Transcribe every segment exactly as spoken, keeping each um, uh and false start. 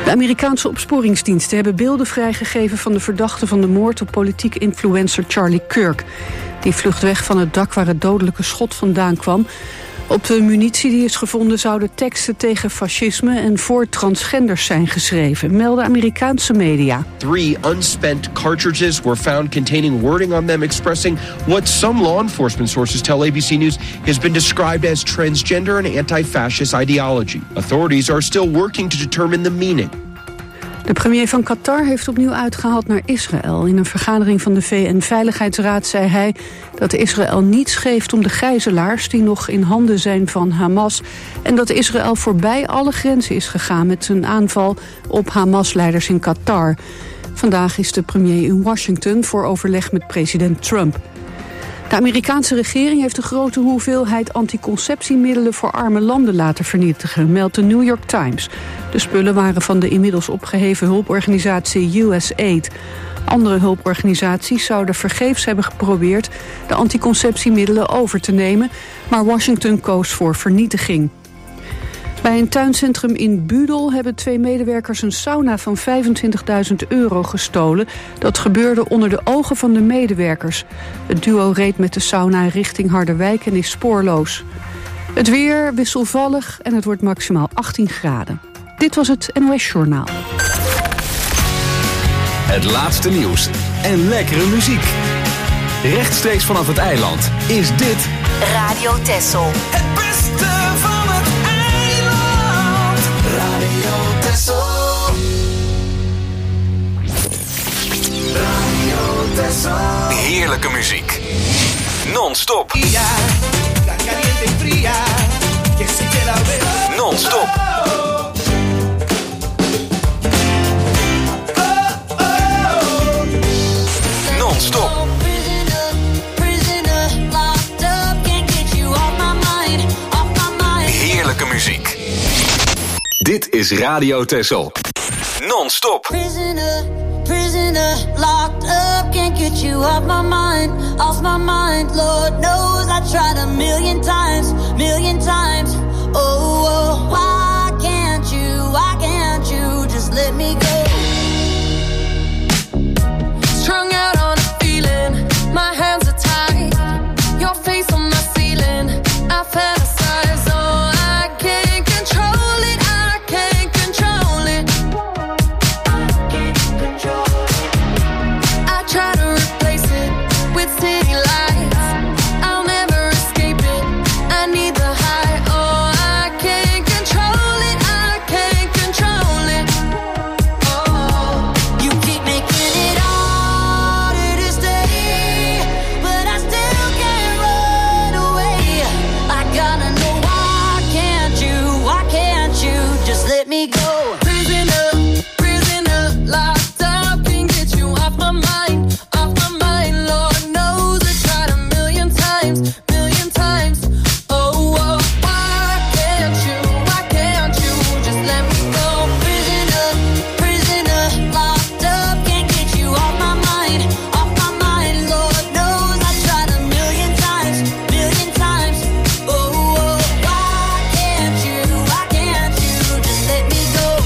De Amerikaanse opsporingsdiensten hebben beelden vrijgegeven van de verdachte van de moord op politiek influencer Charlie Kirk. Die vlucht weg van het dak waar het dodelijke schot vandaan kwam. Op de munitie die is gevonden zouden teksten tegen fascisme en voor transgenders zijn geschreven, melden Amerikaanse media. Three unspent cartridges were found containing wording on them expressing what some law enforcement sources tell A B C News has been described as transgender and anti-fascist ideology. Authorities are still working to determine the meaning. De premier van Qatar heeft opnieuw uitgehaald naar Israël. In een vergadering van de V N-veiligheidsraad zei hij dat Israël niets geeft om de gijzelaars die nog in handen zijn van Hamas en dat Israël voorbij alle grenzen is gegaan met zijn aanval op Hamas-leiders in Qatar. Vandaag is de premier in Washington voor overleg met president Trump. De Amerikaanse regering heeft een grote hoeveelheid anticonceptiemiddelen voor arme landen laten vernietigen, meldt de New York Times. De spullen waren van de inmiddels opgeheven hulporganisatie U S A I D. Andere hulporganisaties zouden vergeefs hebben geprobeerd de anticonceptiemiddelen over te nemen, maar Washington koos voor vernietiging. Bij een tuincentrum in Budel hebben twee medewerkers een sauna van vijfentwintigduizend euro gestolen. Dat gebeurde onder de ogen van de medewerkers. Het duo reed met de sauna richting Harderwijk en is spoorloos. Het weer wisselvallig en het wordt maximaal achttien graden. Dit was het N O S Journaal. Het laatste nieuws en lekkere muziek. Rechtstreeks vanaf het eiland is dit Radio Texel. Het beste van het eiland. Radio Texel. Radio Texel. heerlijke muziek. Non-stop. Non-stop. Non-stop. Heerlijke muziek. Dit is Radio Texel. Non-stop. Prisoner, prisoner, locked up, can't get you off my mind, off my mind. Lord knows I tried a million times, million times. Oh, oh, why can't you, why can't you just let me go? Strung out on a feeling, my hands are tied. Your face on my ceiling, I fantasize. Oh, I can't control it, I can't control it. I can't control it. I try to replace it with city lights. I'll never escape it, I need the high. Oh, I can't control it, I can't control it. Oh, you keep making it harder to stay, but I still can't run away. I gotta know why can't you, why can't you just let me go? Prisoner, prisoner, locked up, can't get you off my mind, off my mind. Lord knows I tried a million times, million times. Oh, oh, why can't you, why can't you just let me go? Prisoner, prisoner, locked up, can't get you off my mind, off my mind. Lord knows I tried a million times, million times. Oh, oh, why can't you, why can't you just let me go?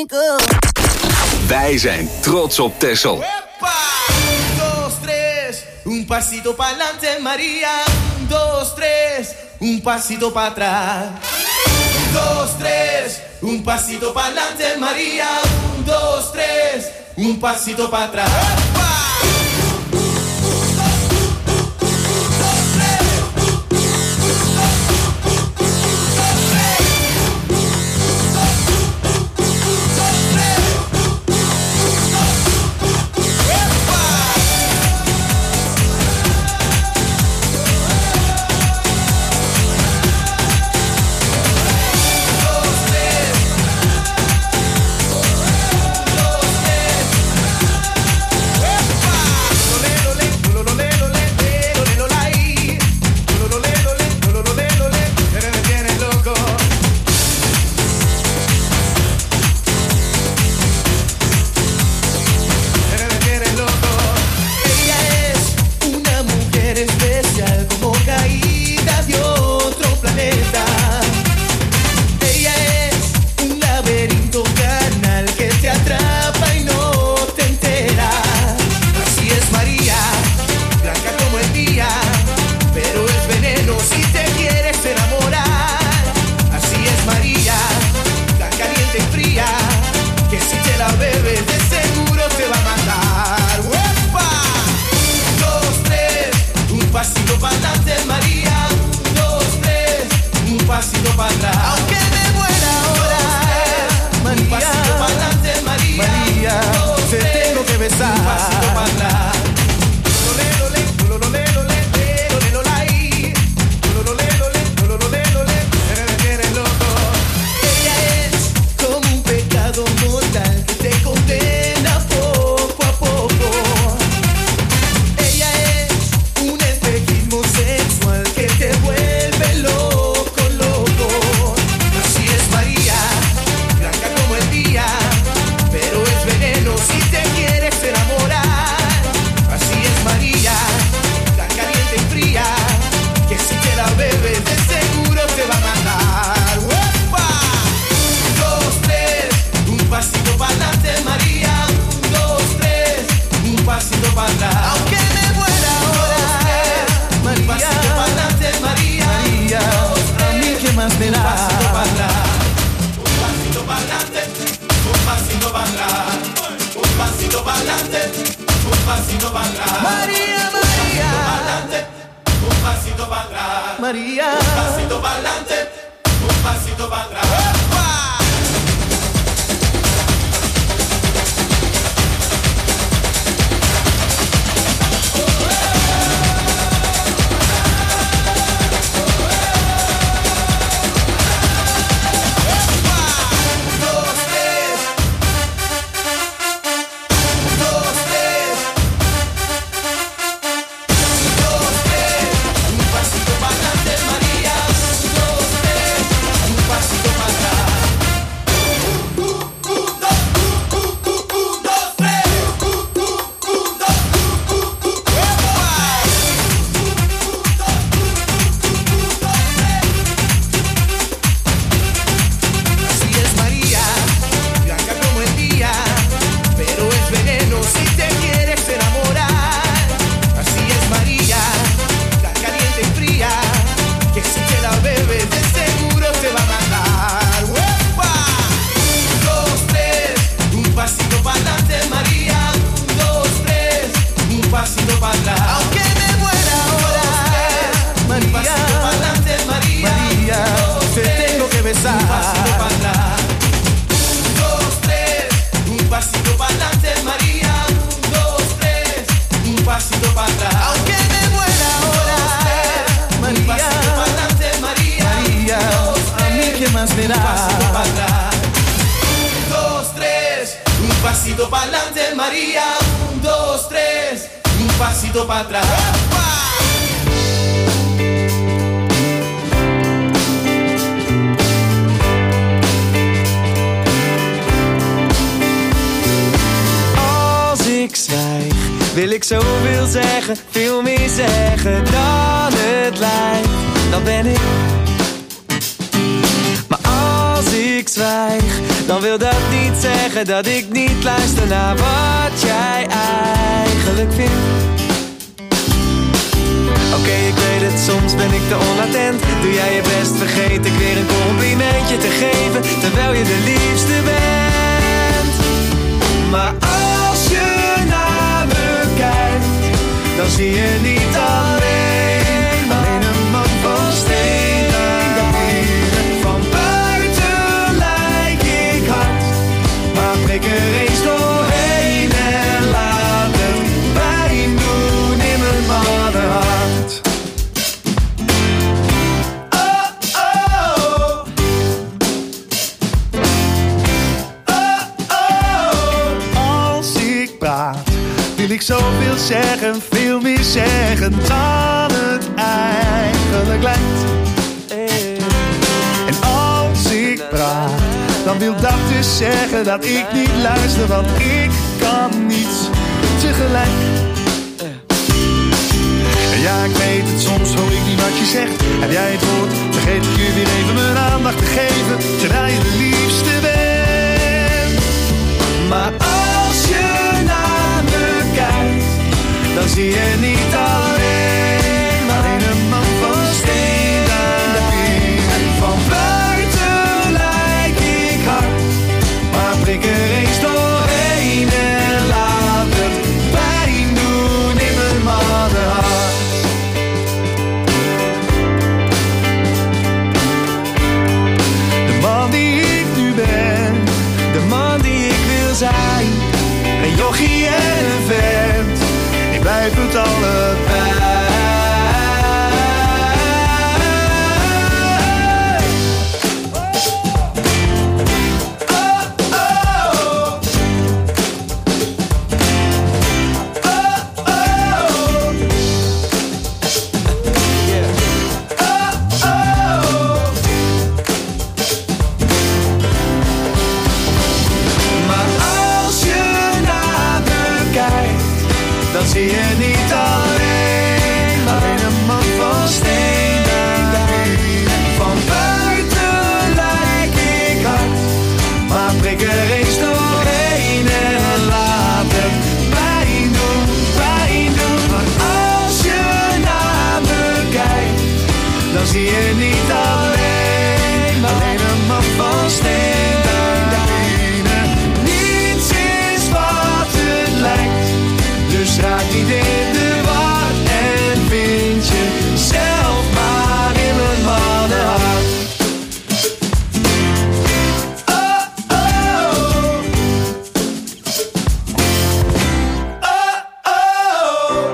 cinco. Wij zijn trots op Texel. Un, dos, tres, un pasito pa'lante, María. Un, dos, tres, un pasito para atrás. Un, dos, tres, un pasito pa'lante, María. Un, dos, tres, un pasito para atrás. Wil ik zoveel zeggen, veel meer zeggen dan het lijkt, dan ben ik. Maar als ik zwijg, dan wil dat niet zeggen dat ik niet luister naar wat jij eigenlijk vindt. Oké, okay, ik weet het, soms ben ik te onattent. Doe jij je best, vergeet ik weer een complimentje te geven, terwijl je de liefste bent. Maar als je naar me kijkt, dan zie je niet alleen, alleen een man van steen. Van buiten lijk ik hard, maar prik er eens doorheen en laat het pijn doen in mijn mannenhart. Oh, oh. Oh, oh. Als ik praat, wil ik zoveel zeggen, veel meer zeggen dan het eigenlijk lijkt. En als ik praat, dan wil dat dus zeggen dat ik niet luister, want ik kan niets tegelijk. En ja, ik weet het, soms hoor ik niet wat je zegt. Heb jij het woord, vergeet ik je weer even mijn aandacht te geven, terwijl je de liefste bent. Maar als je naar me kijkt, dan zie je niet alleen, maar alleen een man van steen. Van buiten lijk ik hard, maar prik er eens doorheen en laat het pijn doen in mijn mannenhart. De man die ik nu ben, de man die ik wil zijn, een jochie en een vent, ik blijf het allebei. Dan zie je niet alleen, alleen een man van steen. Van buiten lijk ik hard, maar prik er eens doorheen en laat het pijn doen, pijn doen. Maar als je naar me kijkt, dan zie je niet alleen, alleen een man van steen. Niets is wat het lijkt, dus raak niet in de war en vind je zelf maar in mijn mannenhart. Oh, oh. Oh, oh.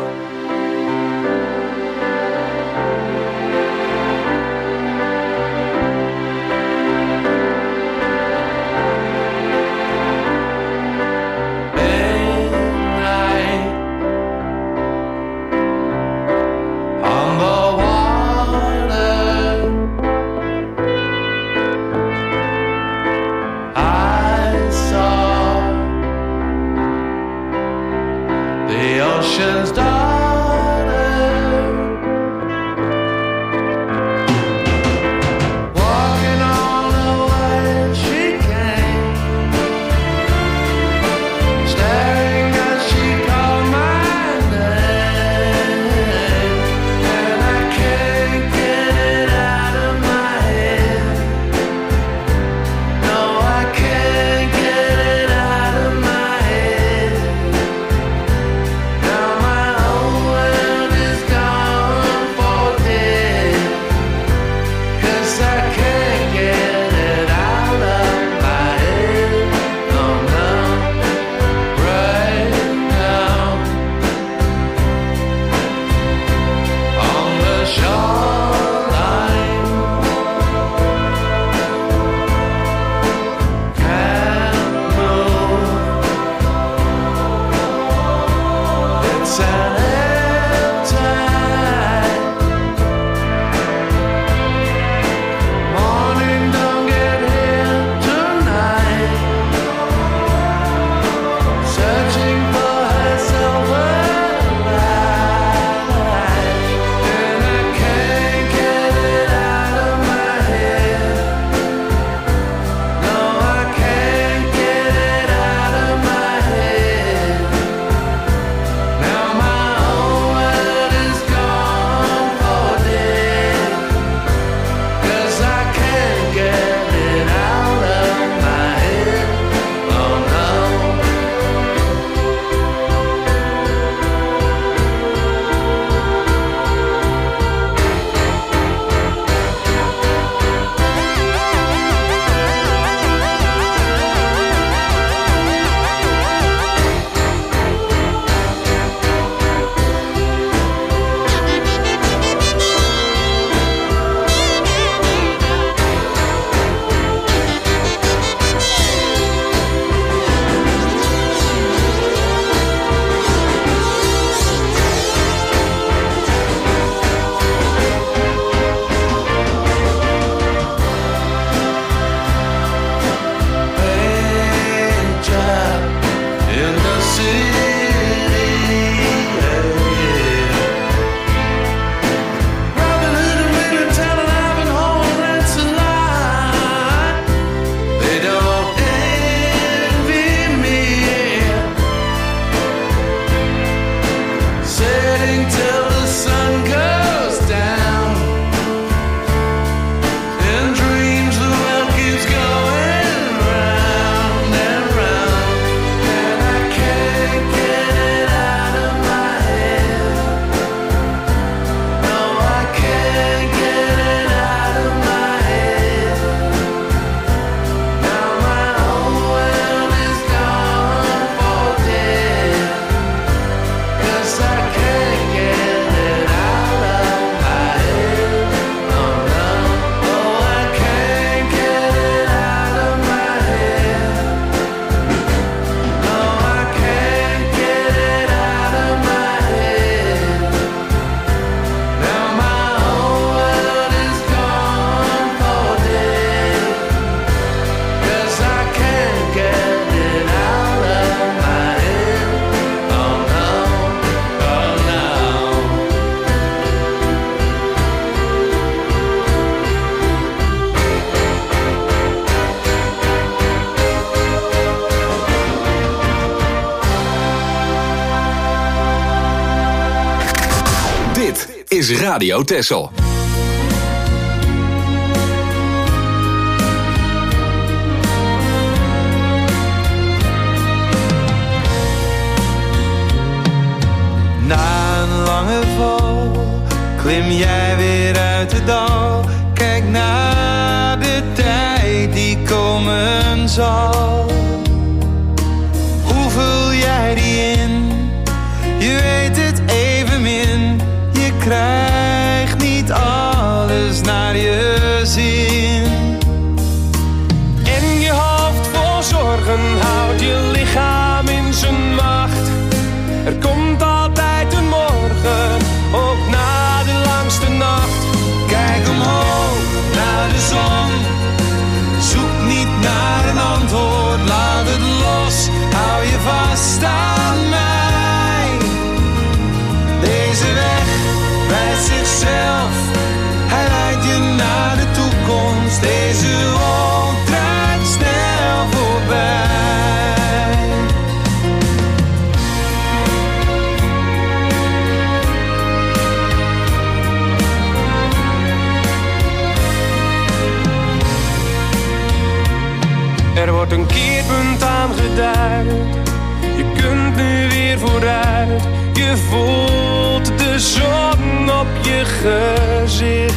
My is Radio Texel. Na een lange val klim jij weer uit het dal. Kijk naar de tijd die komen zal. Hoe vul jij die in? Je weet het evenmin. Je krijgt niet alles naar je zin. En je hoofd vol zorgen houdt je lichaam in zijn macht. Er komt altijd een morgen, ook na de langste nacht. Kijk omhoog naar de zon. Zoek niet naar een antwoord, laat het los. Hou je vast aan mij. Deze weg wijst zichzelf. Hij leidt je naar de toekomst. Deze wolk draait snel voorbij. Er wordt een keerpunt aangeduid. Je kunt nu weer vooruit. Je voelt de zon op je gezicht.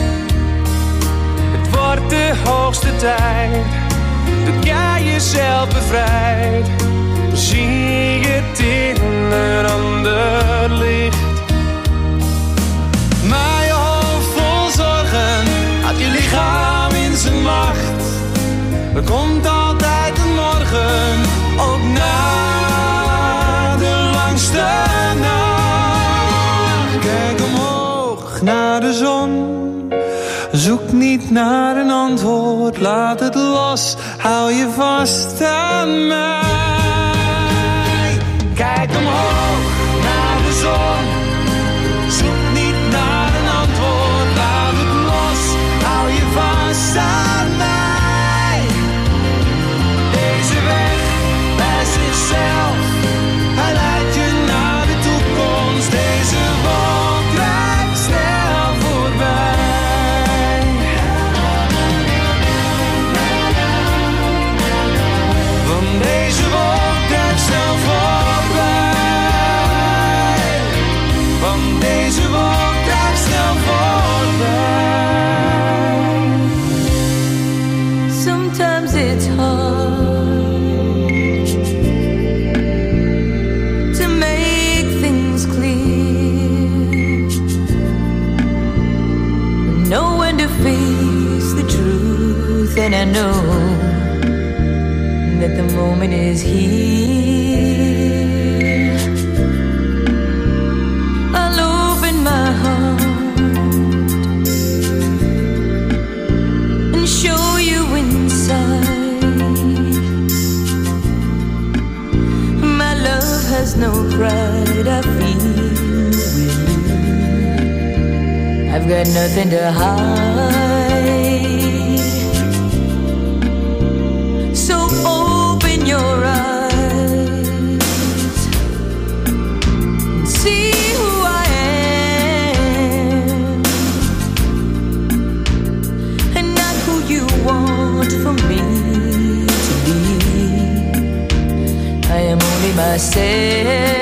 Het wordt de hoogste tijd dat jij jezelf bevrijdt. Dan zie je het in een ander licht. Maar je hoofd vol zorgen had je lichaam in zijn macht. Er komt altijd een morgen, ook na de langste nacht. Kijk omhoog naar de zon. Zoek niet naar een antwoord, laat het los. Hou je vast aan mij. Kijk omhoog naar de zon. Zoek niet naar een antwoord, laat het los. Hou je vast aan mij. Deze weg bij zichzelf. Hij leidt je naar de toekomst. Deze wolk drijft snel voorbij. Want deze wolk drijft snel voorbij. Want deze wolk drijft snel voorbij. Sometimes it's hard face the truth, and I know that the moment is here. I'll open my heart and show you inside. My love has no pride, I feel with you. I've got nothing to hide. So open your eyes and see who I am, and not who you want for me to be. I am only myself.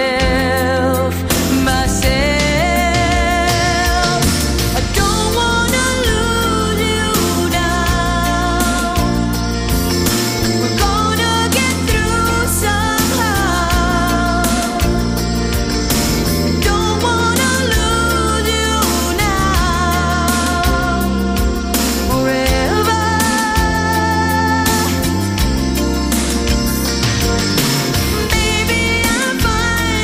Fine.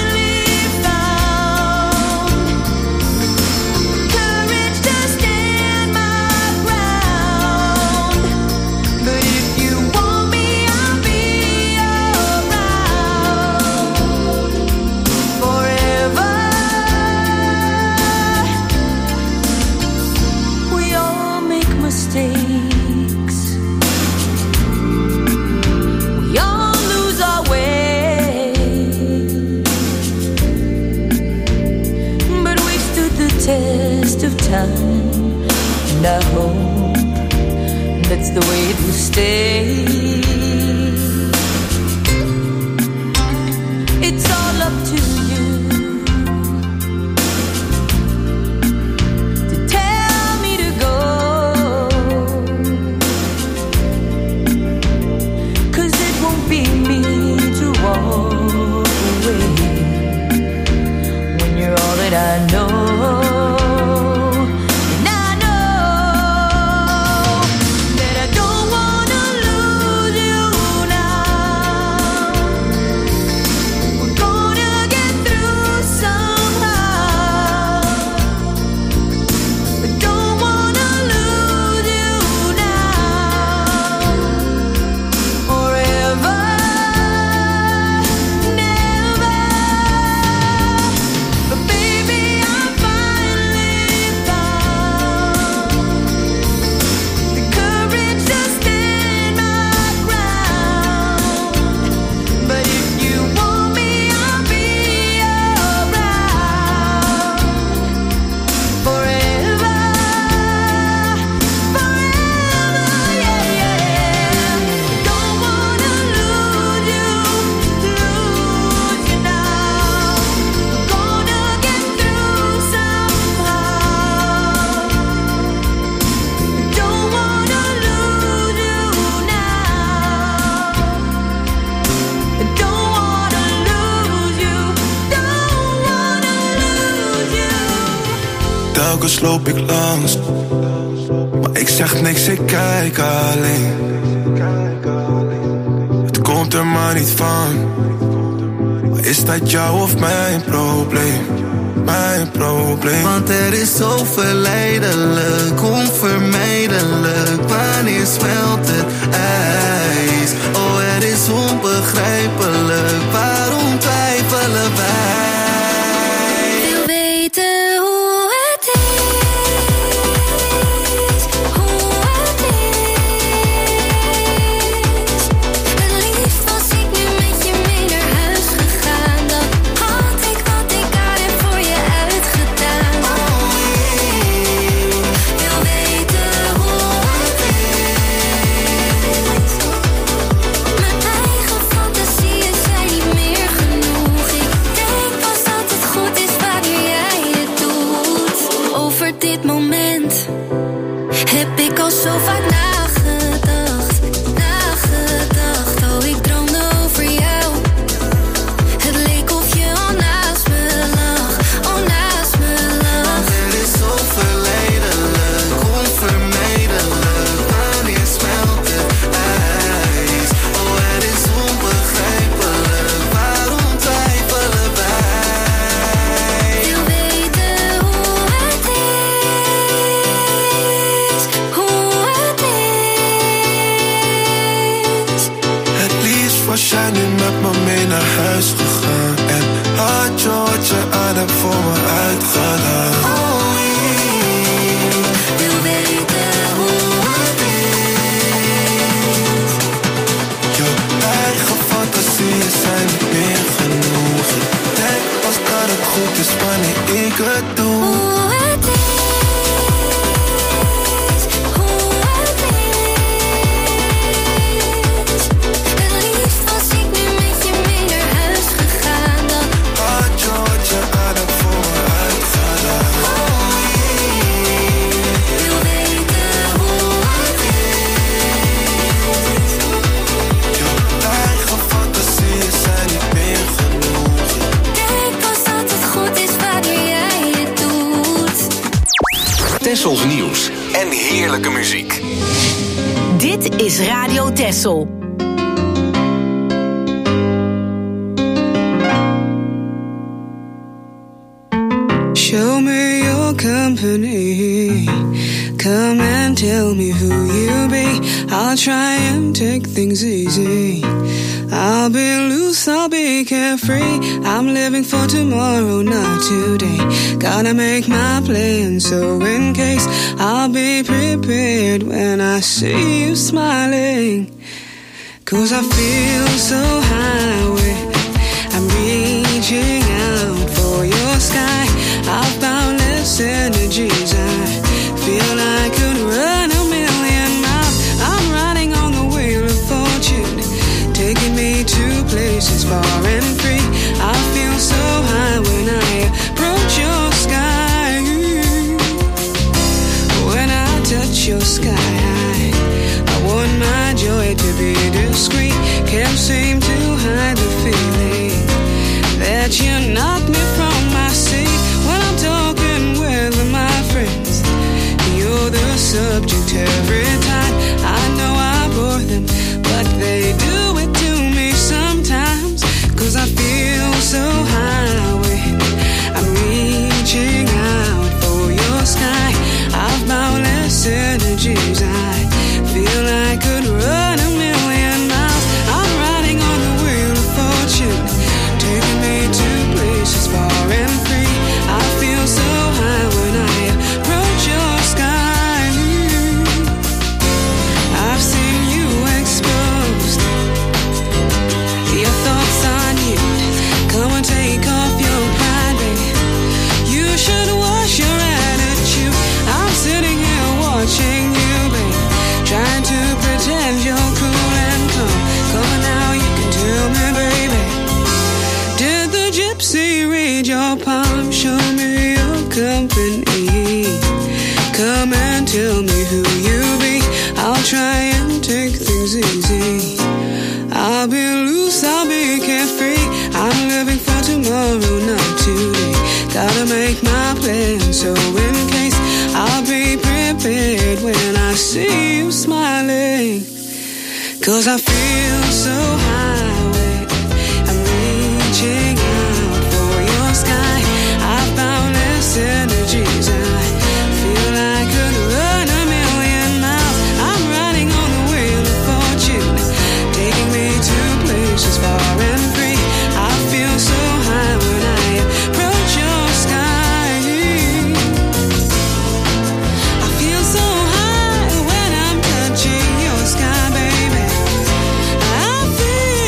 to stay. It's all up to you to tell me to go, 'cause it won't be me to walk away when you're all that I know. Telkens loop ik langs, maar ik zeg niks, ik kijk alleen. Het komt er maar niet van, maar is dat jou of mijn probleem? Mijn probleem. Want er is zo verleidelijk, onvermijdelijk. Wanneer smelt het ijs? Oh, het is onbegrijpelijk, waarom twijfelen wij? Wil weten hoe dit moment heb ik al zo vaak nagedacht, nagedacht. Oh, ik droomde over jou. Het leek of je al naast me lag, al naast me lag. Want er is zo verleidelijk, onvermijdelijk. Wanneer smelt het ijs? Oh, het is onbegrijpelijk, waarom twijfelen wij? Wil weten hoe het is, hoe het is. Het liefst was jij nu met me mee naar huis gegaan. En had je wat je aan hebt voor me uitgedaan. Oh, ik Wil weten hoe het is. Je eigen fantasieën zijn niet meer genoeg. Ik denk pas dat het goed is wanneer ik het doe. Hoe het is, hoe het is. Het liefst was ik nu met je mee naar huis gegaan. Dan Had je wat je aan hebt voor me uitgedaan. wil weten hoe het is. Je eigen fantasieën zijn niet meer genoeg. Denk pas dat het goed is wanneer jij het doet. Tessels nieuws en heerlijke muziek. Dit is Radio Tessel. Show me your company. Come and tell me who you be. I'll try and take things easy. I'll be loose, I'll be carefree. I'm living for tomorrow, not today. Gotta make my plan, so in case I'll be prepared when I see you smiling. 'Cause I feel so high, I'm reaching out for your sky. I've boundless energies. I feel I could run a million miles. I'm running far and free. I feel so high when I approach your sky. When I touch your sky, I, I want my joy to be discreet. Can't seem to hide the feeling that you knock me from my seat. When I'm talking with my friends, you're the subject every time. I know I bore them, but they do it to me sometimes. Cause I feel so high when I'm reaching out for your sky. I've boundless energies. I feel I could run a million miles. I'm riding on the wheel of fortune, taking me to places far and free. I feel so high when I approach your sky. I've seen you exposed, your thoughts on you. Come and take off your pride, baby. You should wash your attitude. I'm sitting here watching you, baby, trying to pretend you're cool and calm. Come on now, you can tell me, baby. Did the gypsy read your palm? Show me your company. Come and tell me who you be. I'll try and take things easy. I'll be loose, I'll be carefree. I'm living for tomorrow, not today. Gotta make my plan, so in case I'll be prepared when I see you smiling. Cause I feel so high when I'm reaching out for your sky. I've boundless energies. I feel I could run a million miles. I'm riding on the wheel of fortune, taking me to places far and free. I feel so high when I approach your sky. I feel so high when I'm touching your sky, baby. I feel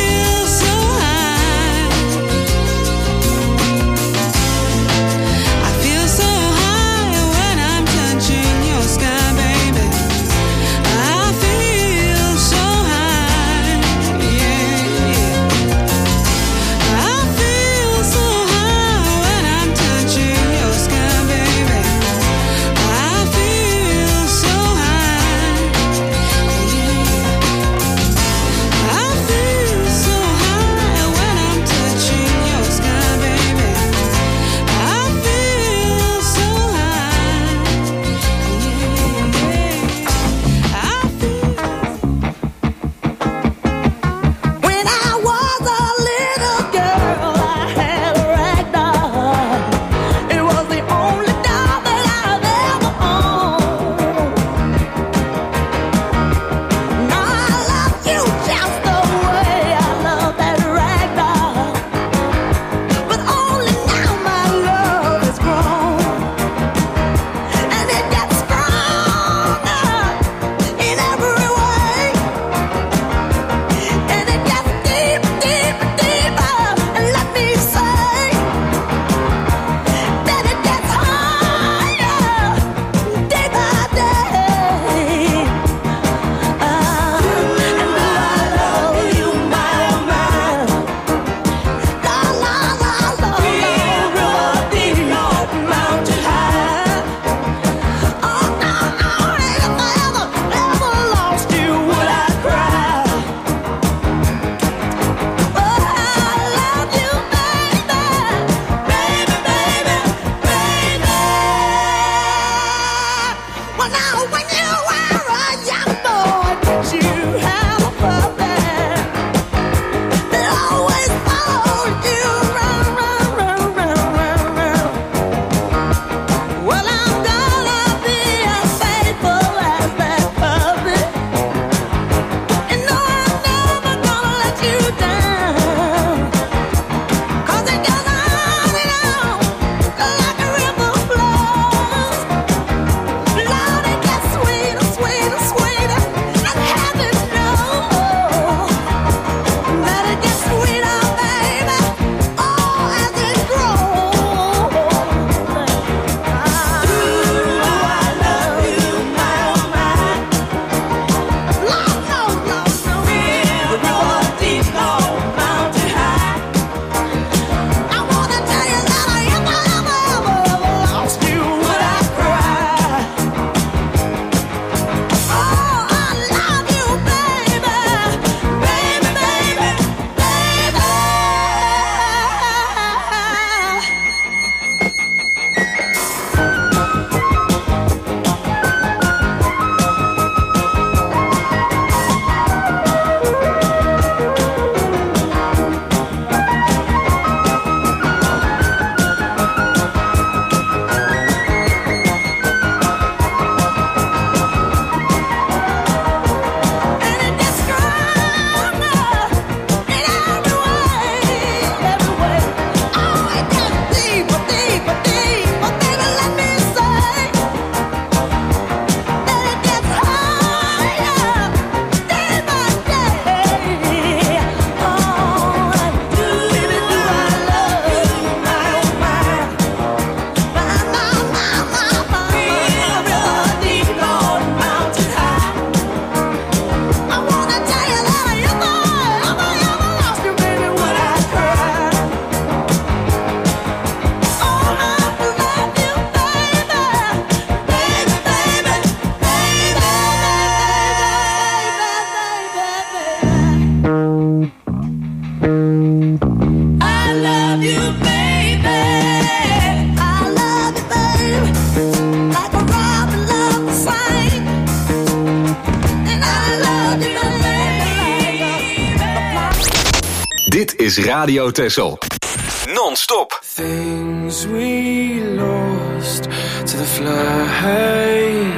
Dit is Radio Texel. Non-stop. Things we lost to the flames.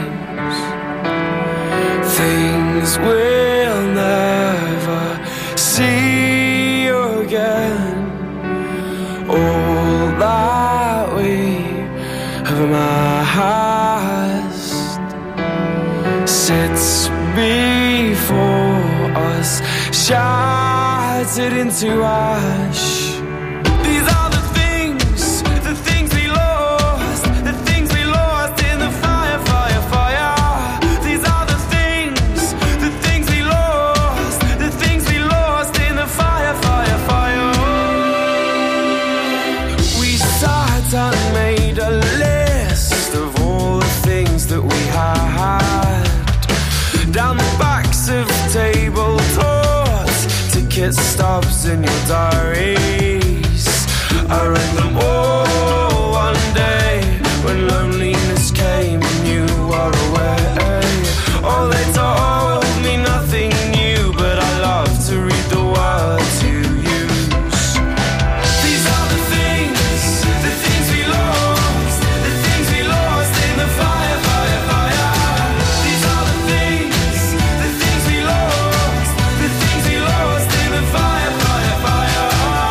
Things we'll never see again. All that we have amassed sits before us, shattered into ash. These are the things, the things we lost, the things we lost in the fire, fire, fire. These are the things, the things we lost, the things we lost in the fire, fire, fire. We sat and made a list of all the things that we had down the backs of tabletops, ticket stubs in your diaries. I read them all one day when loneliness came and you were away. Oh, they told me nothing new, but I love to read the words you use. These are the things, the things we lost, the things we lost in the fire, fire, fire. These are the things, the things we lost, the things we lost in the fire, fire, fire.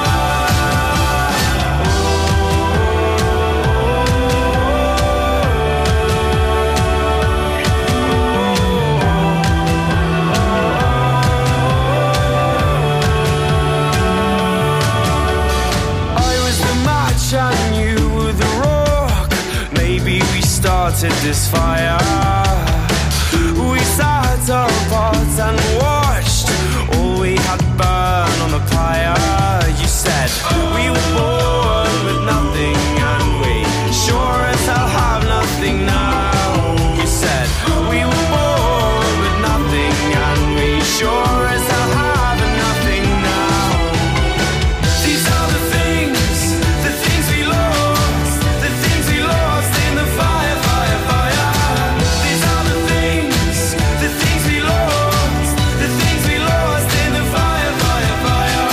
I was the match and you were the rock. Maybe we started this fire. We sat apart and watched all we had burn on the pyre. You said we were born with nothing and we sure as hell have nothing now. You said we were born with nothing and we sure as hell have nothing now. These are the things, the things we lost, the things we lost in the fire, fire, fire. These are the things, the things we lost, the things we lost in the fire, fire, fire.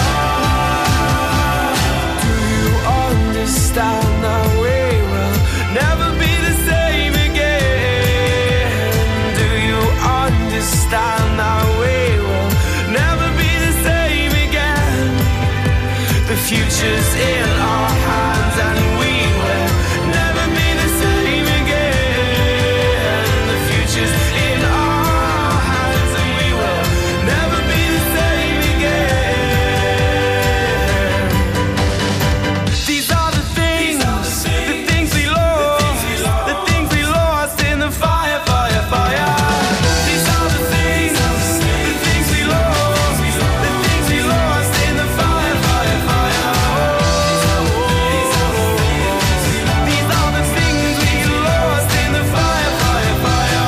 Do you understand that we will never be the same again? Do you understand that we will never be the same again? The future's in our hands and we will never be the same again. The future's in our hands and we will never be the same again. These are the things, the things we lost, the things we lost in the fire, fire, fire. These are the things, the things we lost, the things we lost in the fire, fire, fire. These are the things we lost in the fire, fire, fire.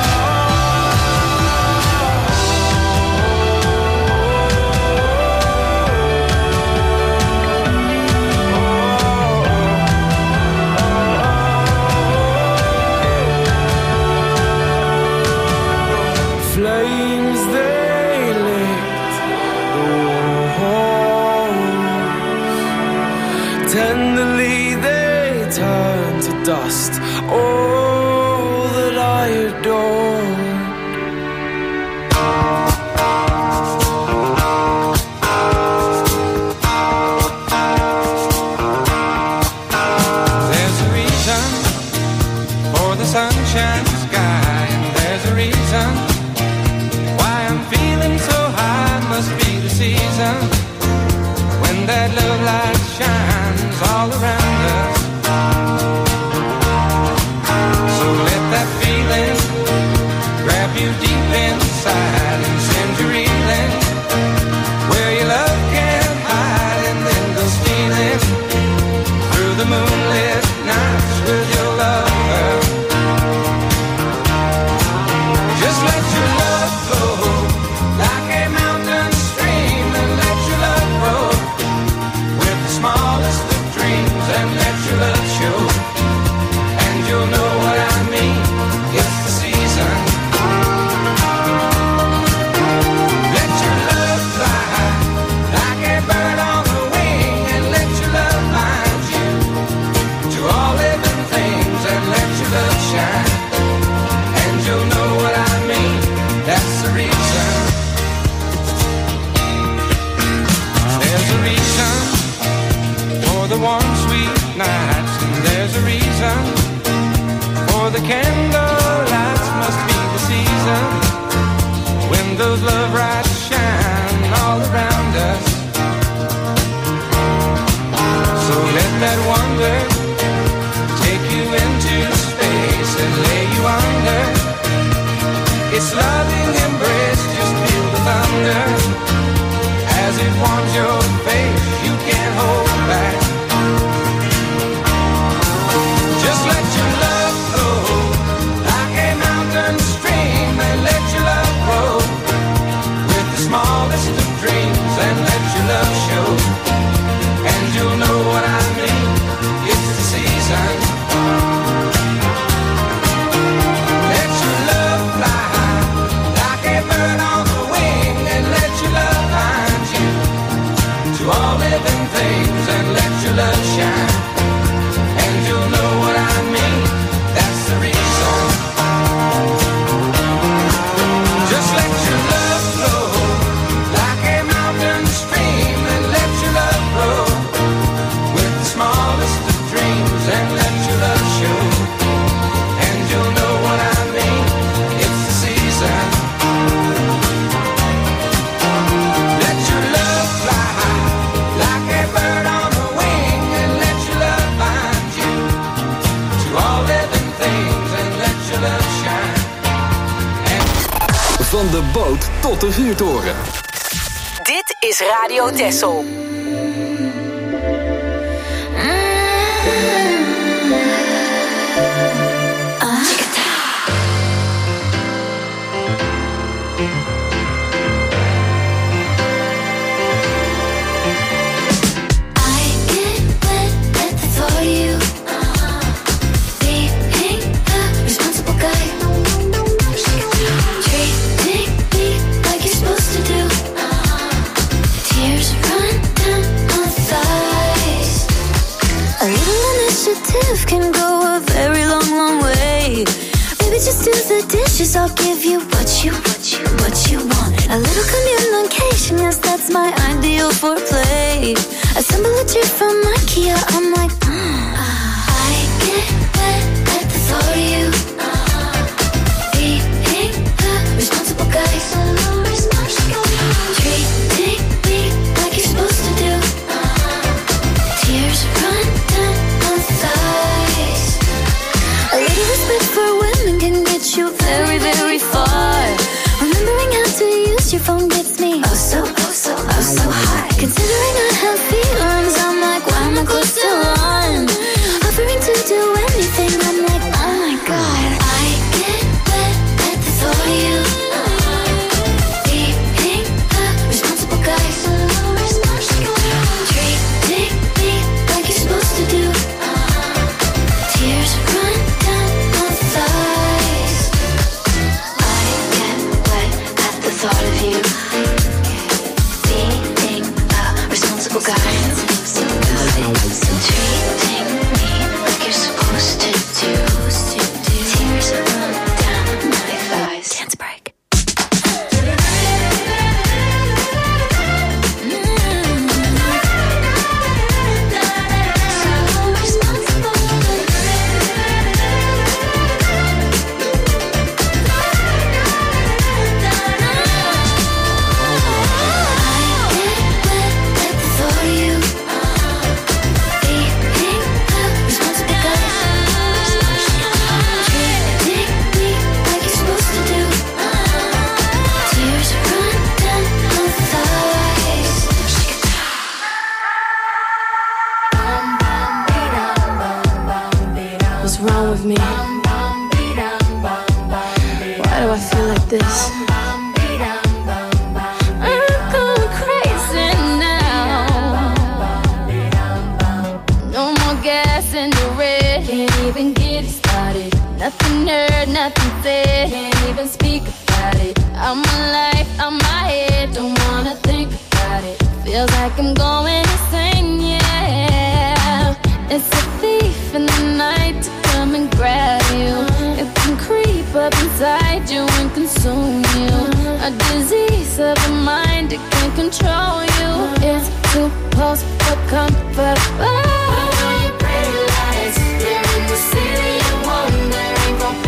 Flames they licked the walls. Tenderly they turned to dust all that I adored. There's a reason for the sunshine sky, and there's a reason why I'm feeling so high. Must be the season when that love light shines all around us. the candlelights must be the season when those love lights shine all around us. So let that wonder take you into space and lay you under its loving embrace. Just feel the thunder as it warms your face. You can't hold back. Just let your love flow like a mountain stream, and let your love grow with the smallest of dreams, and let your love show, and you'll know what I mean. It's the season. Let your love fly like a bird on the wing, and let your love find you to all living things, and let your love shine, and you'll know what I mean. That's the reason. Just let your love flow like a mountain stream, and let your love grow with the smallest of dreams, and let your love show, and you'll know what I mean. It's the season. Let your love fly like a bird on the wing, and let your love find you to all living things, and let your love shine. Van de boot tot de vuurtoren. Dit is Radio Texel. Can go a very long, long way. Maybe just do the dishes. I'll give you what you, what you, what you want. A little communication, yes, that's my ideal foreplay. Assemble a chair from IKEA. I'm like, mm. I get wet at the thought of you. Being a responsible guy, so responsible. Treating me like you're supposed to do. Tears run down my thighs. A little respect for women can get you very, very far. Remembering how to use your phone gets me oh so, oh so, oh so high. Considering I have feelings, I'm like, why am I close to one? Offering to do anything, I'm like, oh my god. I get wet at the thought of you. Being a responsible guy, so responsible. Treating me like you're supposed to do. Tears run down my thighs. I get wet at the thought of you. Being a responsible guy. Treating me like you're supposed to do. Tears run down my thighs. Dance break. What's wrong with me? Why do I feel like this? I'm going crazy now. No more gas in the red. Can't even get started. Nothing heard, nothing said. Can't even speak about it. I'm alive, I'm my head. Don't wanna think about it. Feels like I'm going insane, yeah. It's a thief in the night to come and grab you. It can creep up inside you and consume you. A disease of the mind, it can control you. It's too close for comfort. Oh. Pretty lights, they're in the city of wonder. Ain't gon'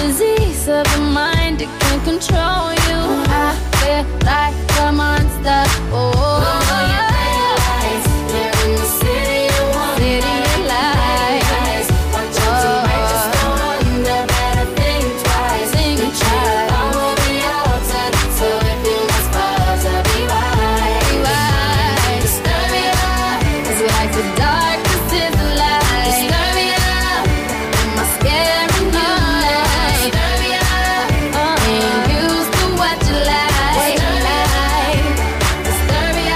disease of the mind, it can control you. I feel like a monster. Oh, oh yeah. You're in the city of wonder. City of lies. Watch out, you might just go under. Better think twice. Think twice. I will be altered, so if you must fall, to be wise. Be wise. Disturbia is like the darkest is the light. Disturbia, am I scaring you now? Disturbia, ain't used to what you like. Disturbia,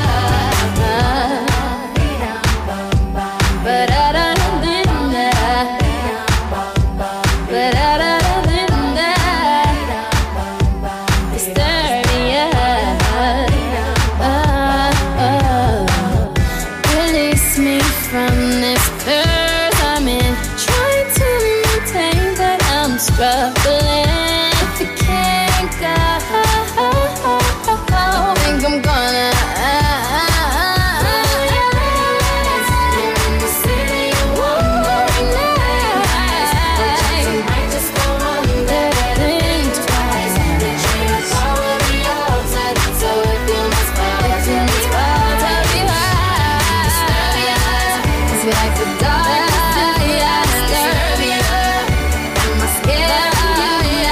but I don't think that. But I don't think that. Disturbia, release me from this curse I'm in. Trying to maintain, but I'm struggling. If you can't go, think I'm gonna. You're in the city of wandering nights. You might just go under. Think twice. The dreams will be altered, so if you must fall, you must fall to be wise. It's like the dark. Disturbia, am I scared?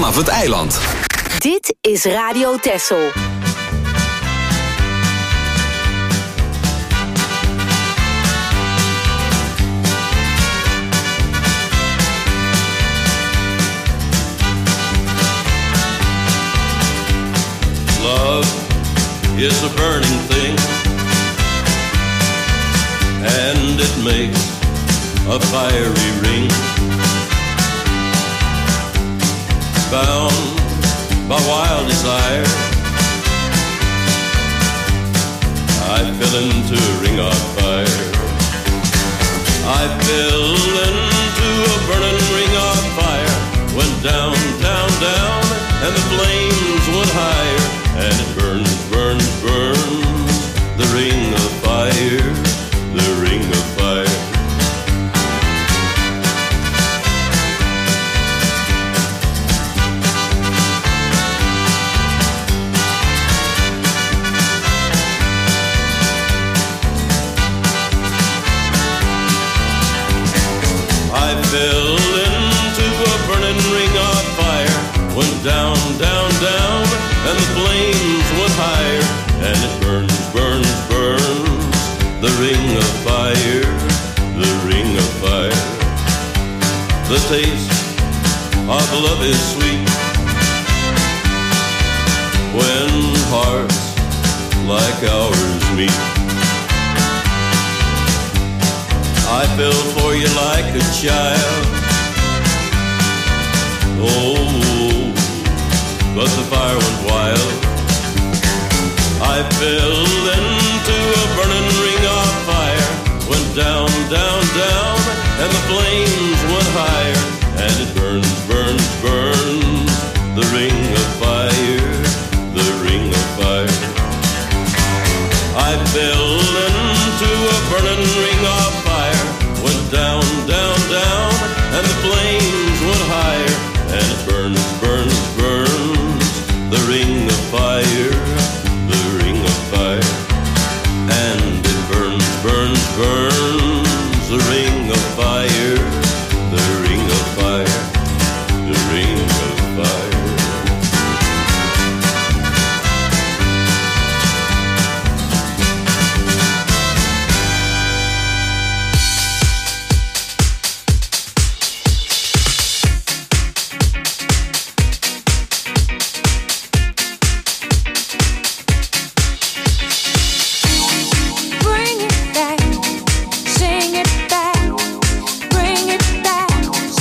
vanaf het eiland. Dit is Radio Texel. Love is a burning thing, and it makes a fiery ring. Bound by wild desire, I fell into a ring of fire. I fell into a burning ring of fire. Went down, down, down, and the flames went higher. And it burns, burns, burns, the ring of fire, the ring of fire. I fell into a burning ring of fire, went down, down, down, and the flames went higher, and it burns, burns, burns, the ring of fire, the ring of fire. The taste of love is sweet when hearts like ours meet. I fell for you like a child, oh, but the fire went wild. I fell into a burning ring of fire, went down, down, down, and the flames went higher, and it burns, burns, burns, the ring of fire, the ring of fire. I fell into a burning ring of fire, went down, down, down, and the flames went higher, and it burns, burns, burns, the ring of fire, the ring of fire. And it burns, burns, burns, the ring of fire, the ring of fire, the ring of fire. Bring it back, sing it back, bring it back,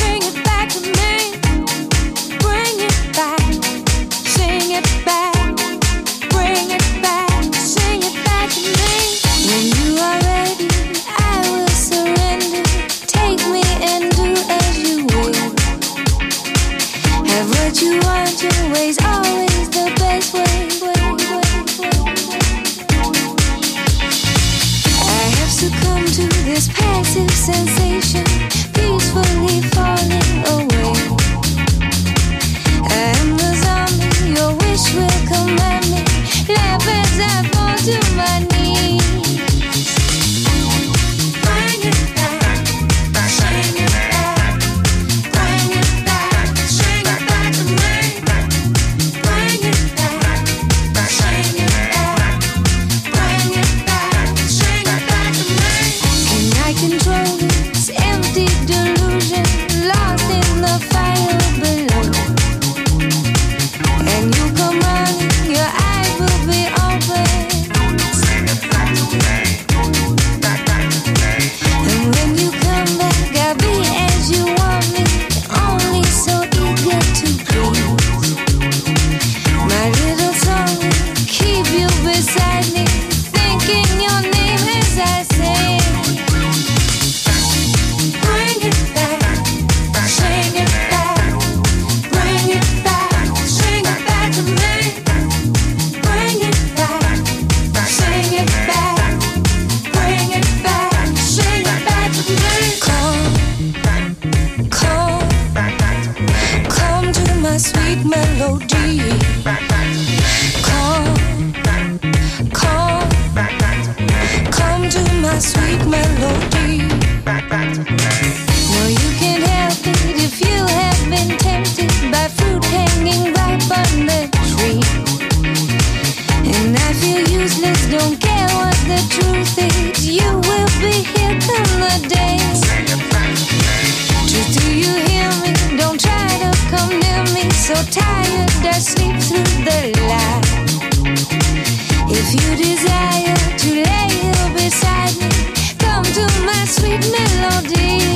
that sleep through the light. If you desire to lay here beside me, come to my sweet melody.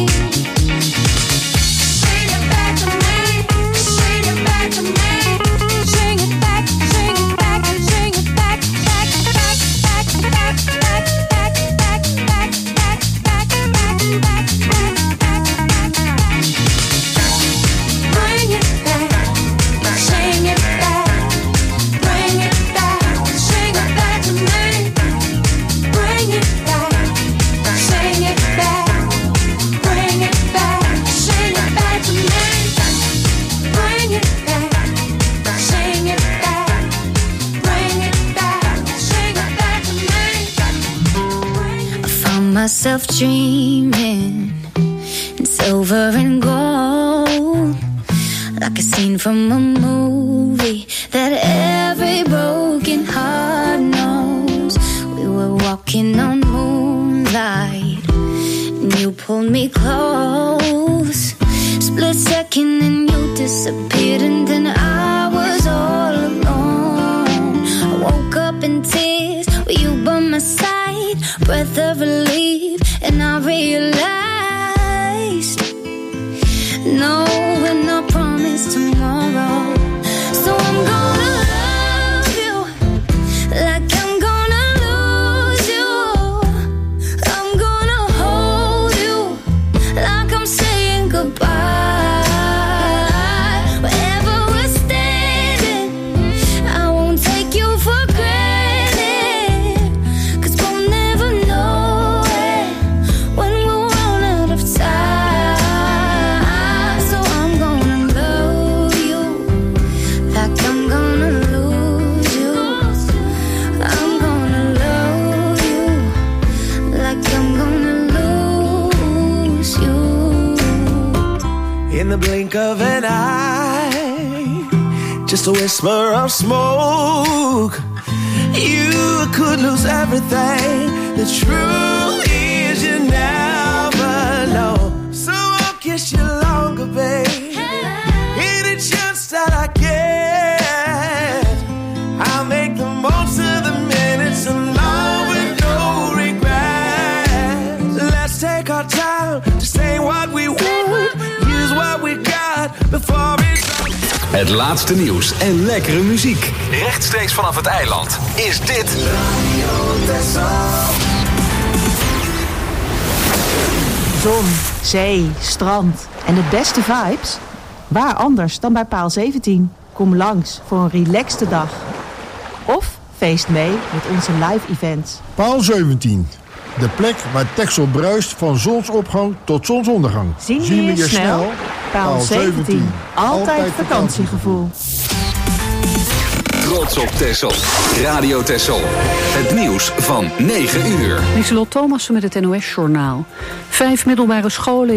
Sing it back to me, sing it back to me. Sing it back, sing it back, sing it back, back, back, back, back, back, back, back, back, back, back, back, back, back. Bring it back, sing it back, bring it back, sing it back to me. Bring it back, sing it back, bring it back, sing it back to me. Bring it back, sing it back, bring it back, sing it back to me. I found myself dreaming in silver and gold, like a scene from a movie that every broken heart knows. We were walking on moonlight, and you pulled me close. Split second and you disappeared, and then I was all alone. I woke up in tears with you by my side, breath of relief, and I realized no, we're not promised tomorrow. So I'm gonna love you like I'm gonna lose you. I'm gonna hold you like I'm saying goodbye. Wherever we're standing, I won't take you for granted, 'cause we'll never know it when we'll run out of time. So I'm gonna love you like I'm gonna lose you. I'm gonna love you like I'm gonna lose you. In the blink of an eye, just a whisper of smoke, you could lose everything. The truth is you never know. So I'll kiss you longer, babe. Any chance that I get, I'll make the most of the minutes alone with no regret. Let's take our time to say what we want, use what we got before it's Het laatste nieuws en lekkere muziek. Rechtstreeks vanaf het eiland is dit Zon, zee, strand en de beste vibes? Waar anders dan bij Paal zeventien? Kom langs voor een relaxte dag. Of feest mee met onze live events. Paal zeventien. De plek waar Texel bruist van zonsopgang tot zonsondergang. Zien we je snel? Paal zeventien. Altijd vakantiegevoel. Trots op Texel. Radio Texel. Het nieuws van negen uur. Lieselot Thomassen met het N O S-journaal. Vijf middelbare scholen